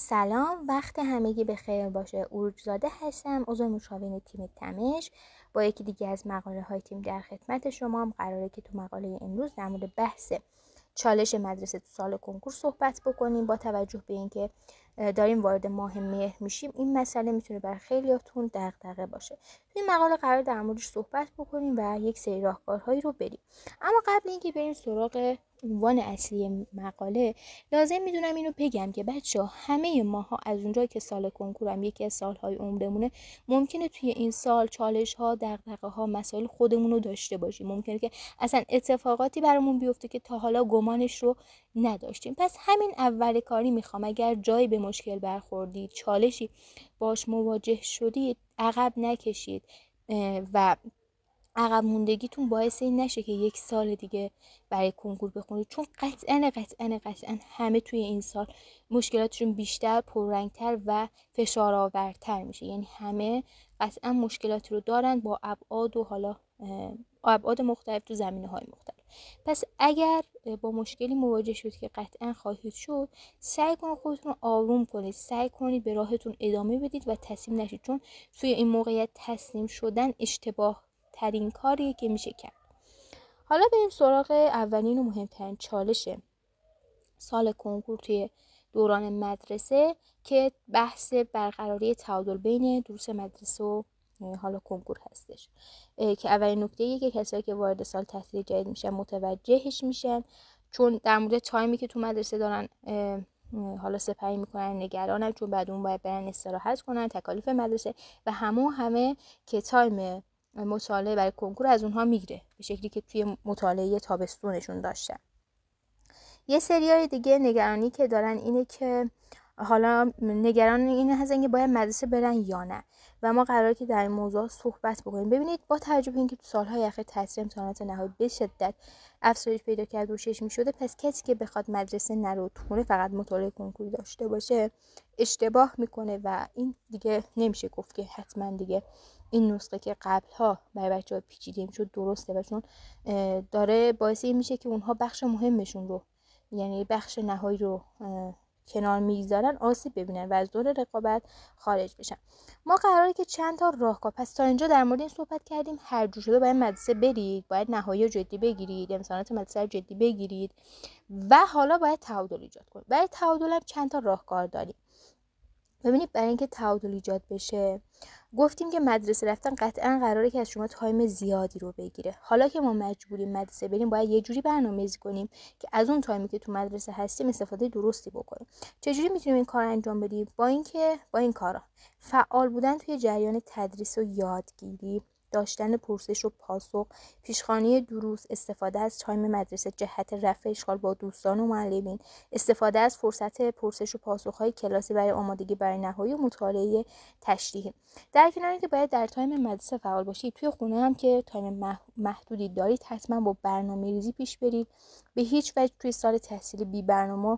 سلام، وقت همگی به خیر باشه. عروجزاده هستم، عضو مشاور تیم تمش. با یکی دیگه از مقاله های تیم در خدمت شما هم. قراره که تو مقاله امروز در مورد بحث چالش مدرسه تو سال کنکور صحبت بکنیم. با توجه به اینکه داریم وارد ماه مهر میشیم، این مسئله میتونه برای خیلیاتون دغدغه باشه. تو این مقاله قرار در موردش صحبت بکنیم و یک سری راهکارهایی رو بریم. اما قبل اینکه بریم سراغ عنوان اصلی مقاله، لازم میدونم اینو بگم که بچه‌ها همه ماها از اونجایی که سال کنکورم یکی از سالهای عمرمونه، ممکنه توی این سال چالش‌ها، دغدغه‌ها، مسائل خودمون رو داشته باشیم. ممکنه که اصلا اتفاقاتی برامون بیفته که تا حالا گمانش رو نداشتیم. پس همین اول کاری میخوام اگر جایی به مشکل برخوردید، چالشی باش مواجه شدید، عقب نکشید و عقب موندگیتون باعث این نشه که یک سال دیگه برای کنکور بخونید، چون قطعاً همه توی این سال مشکلاتشون بیشتر، پررنگتر و فشارآورتر میشه. یعنی همه قطعاً مشکلاتی رو دارن با ابعاد و حالا ابعاد مختلف تو زمینه‌های مختلف. پس اگر با مشکلی مواجه شدید که قطعاً خواهید شد، سعی کنید خودتون رو آروم کنید، سعی کنید به راهتون ادامه بدید و تسلیم نشید، چون توی این موقعیت تسلیم شدن اشتباه ترین کاریه که میشه کرد. حالا بریم سراغ اولین و مهمترین چالش سال کنکور توی دوران مدرسه که بحث برقراری تعادل بین دروس مدرسه و حالا کنکور هستش، که اولین نکته‌ایه که کسایی که وارد سال تحصیلی جدید میشن متوجهش میشن، چون در مورد تایمی که تو مدرسه دارن حالا سپری میکنن نگرانن، چون بعد اون باید برن استراحت کنن، تکالیف مدرسه و همه که تایم مطالعه برای کنکور از اونها میگیره به شکلی که توی مطالعه تابستونشون داشتن. یه سریای دیگه نگرانی که دارن اینه که حالا نگران اینه هستن که باید مدرسه برن یا نه، و ما قراره که در این موضوع صحبت بکنیم. ببینید، با توجه به اینکه تو سالهای اخیر تاثیر امتحانات نهایی به شدت افزایش پیدا کرد و چشمی شده، پس کسی که بخواد مدرسه نره و تو خونه فقط مطالعه کنکوری داشته باشه اشتباه میکنه و این دیگه نمیشه گفت که حتما دیگه این نسخه که قبلها برای بچه‌ها پیچیده میشد درسته، و چون داره باعث این میشه که اونها بخش مهمشون رو، یعنی بخش نهایی رو کنار میگذارن، آسیب ببینن و از دور رقابت خارج بشن. ما قراره که چند تا راهکار، پس تا اینجا در مورد این صحبت کردیم هر جور شده باید مدرسه برید، باید نهایی رو جدی بگیرید، امتحانات مدرسه رو جدی بگیرید و حالا باید تعادل ایجاد کنید. برای تعادل هم چند تا راهکار داریم. ببینید، برای اینکه تعادل ایجاد بشه گفتیم که مدرسه رفتن قطعا قراره که از شما تایم زیادی رو بگیره. حالا که ما مجبوریم مدرسه بریم، باید یه جوری برنامه‌ریزی کنیم که از اون تایمی که تو مدرسه هستیم استفاده درستی بکنیم. چجوری میتونیم این کار انجام بدیم؟ با این کارا فعال بودن توی جریان تدریس و یادگیری، داشتن پرسش و پاسخ، پیشخوانی دروس، استفاده از تایم مدرسه جهت رفع اشغال با دوستان و معلمین، استفاده از فرصت پرسش و پاسخ‌های کلاسی برای آمادگی برای نهایی و مطالعه تشریحی. در کنار اینکه باید در تایم مدرسه فعال باشید، توی خونه هم که تایم محدودی دارید حتما با برنامه‌ریزی پیش برید. به هیچ وجه توی سال تحصیلی بی برنامه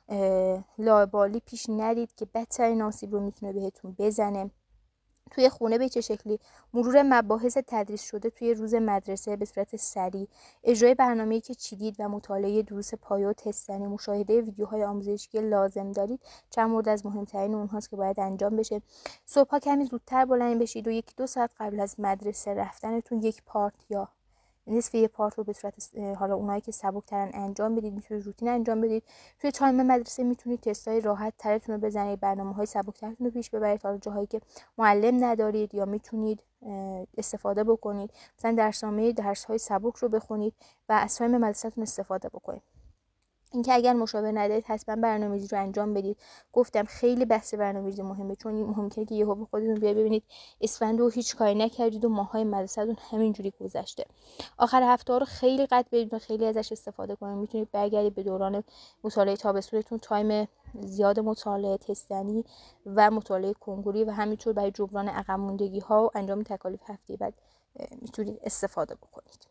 لاابالی پیش نرید که بدترین آسیب رو میتونه بهتون بزنه. توی خونه به چه شکلی؟ مرور مباحث تدریس شده توی روز مدرسه به صورت سریع، اجرای برنامه‌ای که چیدید و مطالعه دروس پایه و تستنی، مشاهده ویدیوهای آموزشی که لازم دارید چند مورد از مهمترین اونهاست که باید انجام بشه. صبح‌ها کمی زودتر بلند بشید و 1-2 ساعت قبل از مدرسه رفتنتون یک پارت یا نصف یه پارت رو به صورت حالا اونایی که سبک‌ترن انجام بدید، میتونید روتین انجام بدید. توی تایم مدرسه میتونید تستای راحت ترتون رو بزنید، برنامه‌های سبک‌ترتون رو پیش ببرید، حالا جاهایی که معلم ندارید یا میتونید استفاده بکنید، مثلا درسنامه درس‌های سبک رو بخونید و از تایم مدرسه‌تون استفاده بکنید. اینکه اگر مشاور ندارید حتما برنامه‌ریزی رو انجام بدید. گفتم خیلی بحث برنامه‌ریزی مهمه، چون ممکنه که یهو خودتون بیاید ببینید اسفند و هیچ کاری نکردید و ماهای مدرسه‌تون همینجوری گذشته. آخر هفته رو خیلی قطع برید و خیلی ازش استفاده کنید. میتونید برگردید به دوران مطالعه تابستونتون، تایم زیاد مطالعه تستنی و مطالعه کنکوری و همینطور برای جبران عقب موندگی‌ها و انجام تکالیف هفته بعد میتونید استفاده بکنید.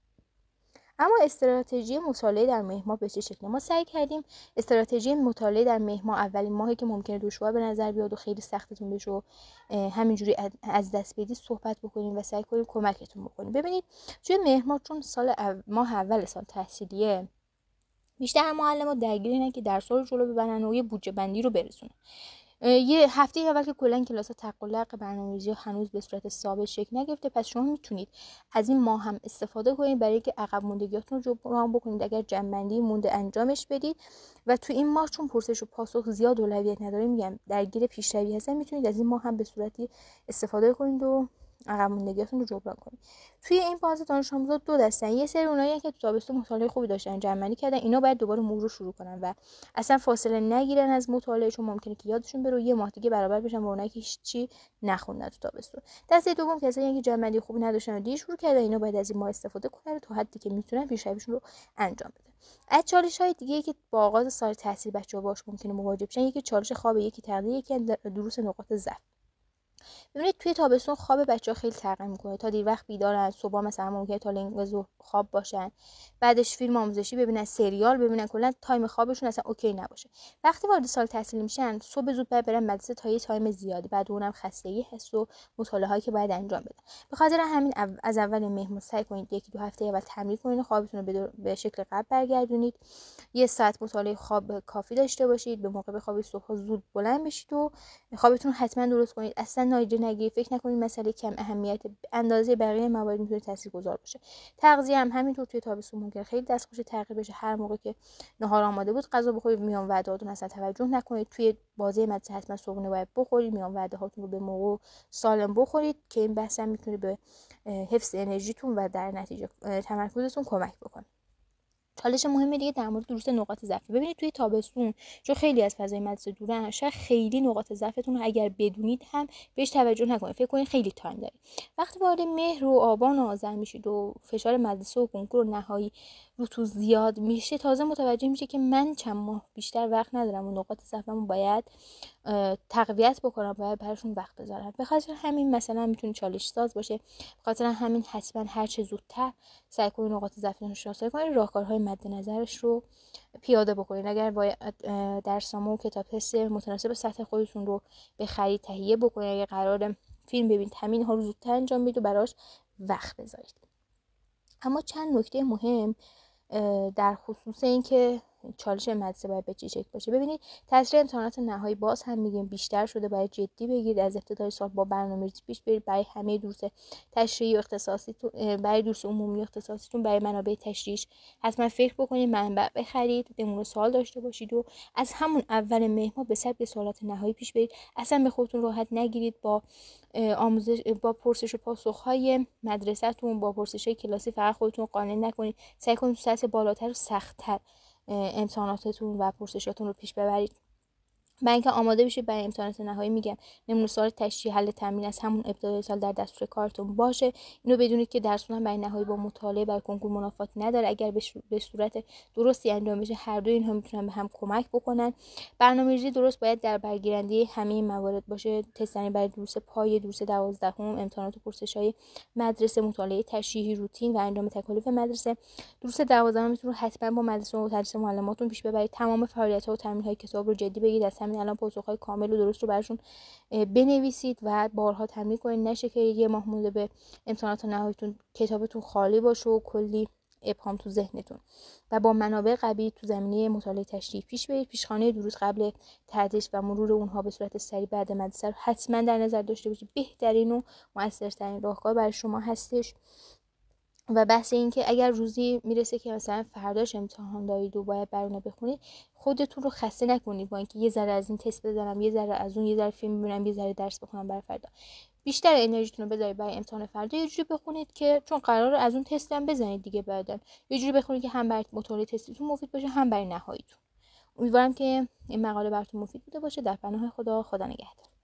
اما استراتژی مطالعه در مهر ماه به چه شکله؟ ما سعی کردیم استراتژی مطالعه در مهر ماه، اولین ماهی که ممکنه دشوار به نظر بیاد و خیلی سختتون بشه و همینجوری از دست بدید صحبت بکنیم و سعی کنیم کمکتون بکنیم. ببینید، توی مهر ماه چون ماه اول سال تحصیلیه، بیشتر معلم‌ها درگیر اینن که درس‌ها رو جلو ببرن و یه بودجه بندی رو برسونن. یه هفته اول که کلا کلاس تق و لق برنامه‌ریزی هنوز به صورت ثابت شکل نگرفته، پس شما میتونید از این ماه هم استفاده کنید برای اینکه عقب موندگیاتون رو جبران بکنید. اگر جمع‌بندی مونده انجامش بدید و تو این ماه چون پرسش و پاسخ زیاد اولویت نداره، میگم درگیر پیشروی هستن، میتونید از این ماه هم به صورتی استفاده کنید و عقب موندگیاتون رو جبران کنید. توی این بازه دانش آموزا دو دستن. یه سری اونایی که تو تابستون مطالعه خوبی داشتن، جمع‌بندی کردن، اینا باید دوباره مرور رو شروع کنن و اصلا فاصله نگیرن از مطالعه، چون ممکنه که یادشون بره یه ماه دیگه برابر بشن با اونایی که هیچی نخوندن تو تابستون. دسته دوم کسایی که جمع‌بندی خوبی نداشتن و دیر شروع کردن، اینا باید از این ماه استفاده کنن تا حدی که میتونن پیشرویشون رو انجام بدن. از چالش‌های دیگه که با آغاز سال تحصیل بچه‌ها باهاش ممکنه مواجه بشن، یکی چالش خواب، یکی تغذیه، یکی دروس نقاط ضعف. ببینید توی تابستون خواب بچه‌ها خیلی تغییر میکنه. تا دیر وقت بیدارن، صبح مثلا ممکنه تا لنگ ظهر خواب باشن، بعدش فیلم آموزشی ببینن، سریال ببینن، کلا تایم خوابشون اصلا اوکی نباشه. وقتی وارد سال تحصیلی میشن، صبح زود باید برن مدرسه تا یه تایم زیادی، بعد اونم خستگی هست و مطالعه‌هایی که باید انجام بدن. به خاطر همین از اول مهر سعی کنید یکی دو هفته اول تمرین کنید، خوابتون رو به شکل قبل برگردونید. یه ساعت مطالعه خواب کافی داشته باشید، به موقع بخوابید، صبح زود بلند بشید و خوابتون حتما درست کنید. اصلا نادیده نگیرید، فکر نکنید مسئله کم اهمیت به اندازه بقیه موارد میتونه تاثیرگذار باشه. تغذیه هم همینطور توی تابستون ممکن خیلی دستخوش تغییر بشه. هر موقع که نهار آماده بود غذا بخورید، میان وعدهاتون اصلا توجه نکنید. توی بازی مدرسه حتما صبحونه باید بخورید، میان وعده هاتون رو به موقع سالم بخورید که این بحث هم میتونه به حفظ انرژیتون و در نتیجه تمرکزتون کمک بکنه. چالش مهم دیگه در مورد دروس نقاط ضعف. ببینید توی تابستون چون خیلی از فضای مدرسه دورن، شاید خیلی نقاط ضعفتون رو اگر بدونید هم بهش توجه نکنید، فکر کنید خیلی تایم دارید. وقتی وارد مهر و آبان و آذر میشید و فشار مدرسه و کنکور و نهایی رو تو زیاد میشه، تازه متوجه میشه که من چند ماه بیشتر وقت ندارم و نقاط ضعفمو باید تقویت بکنم، باید براشون وقت بذارم. به خاطر همین مثلا میتونه چالش ساز باشه. به خاطر همین حتما هر چه زودتر سعی کنید نقاط ضعفتون رو شناسایی کنید، راهکارهای مد نظرش رو پیاده بکنید. اگر باید درسنامه و کتاب تست متناسب سطح خودتون رو بخرید، تهیه بکنید. اگر قرار فیلم ببینید، همین ها رو زودتر انجام بدید و براش وقت بذارید. اما چند نکته مهم در خصوص این که چالش مدرسه باید به چه شکل باشه. ببینید تاثیر امتحانات نهایی باز هم میگیم بیشتر شده، باید جدی بگیرید. از ابتدای سال با برنامه‌ریزی پیش برید برای همه دروس تشریحی و اختصاصیتون، برای دروس عمومی و اختصاصیتون، برای منابع تشریحی حتما فکر بکنید، منبع بخرید، نمونه سوال داشته باشید و از همون اول مهر ماه به سبک سوالات نهایی پیش برید. اصلا به خودتون راحت نگیرید با با پرسش و پاسخ‌های مدرسه‌تون، با پرسش‌های کلاسی فقط خودتون قانع نکنید. سعی کنید تو سطح بالاتر و سخت‌تر امتحاناتتون و پرسشاتون رو پیش ببرید. برای اینکه آماده بشید برای امتحانات نهایی، میگم نمونه سوال تشریح، حل تمرین از همون ابتدای سال در دستور کارتون باشه. اینو بدونید که درس خوندن برای نهایی با مطالعه برای کنکور منافات نداره. اگر به صورت درستی انجام بشه، هر دو اینها میتونن به هم کمک بکنن. برنامه‌ریزی درست باید در برگیرنده همه موارد باشه. تستنی برای دروس پایه، دروس 12، امتحانات و پرسش‌های مدرسه، مطالعه تشریحی روتین و انجام تکالیف مدرسه. دروس 12 میتونه حتما با مدرسه و تدریس معلماتون پیش ببرید. تمام فعالیت‌ها و تمرین‌های کتاب رو جدی بگیرید. از همین الان پاسخ‌های کامل و درست رو براشون بنویسید و بارها تمرین کنید. نشه که یه ماه مونده به امتحانات نهاییتون کتابتون خالی باشه و کلی ابهام تو ذهنتون. و با منابع قوی تو زمینه مطالعه تشریح پیش برید. پیشخوانه دروس قبل تدریس و مرور اونها به صورت سریع بعد مدرسه رو حتما در نظر داشته باشید. بهترین و موثرترین راهکار برای شما هستش. و بحث این که اگر روزی میرسه که مثلا فرداش امتحان دارید و باید برنامه بخونید، خودتون رو خسته نکنید با اینکه یه ذره از این تست بزنم، یه ذره از اون، یه ذره فیلم ببینم، یه ذره درس بخونم برای فردا. بیشتر انرژیتون رو بذارید برای امتحان فردا. یه جوری بخونید که چون قراره از اون تست هم بزنید دیگه، بعداً یه جوری بخونید که هم برای مطالعه تستتون مفید باشه، هم برای نهاییتون. امیدوارم که این مقاله براتون مفید بوده باشه. در پناه خدا، خدا نگهدار.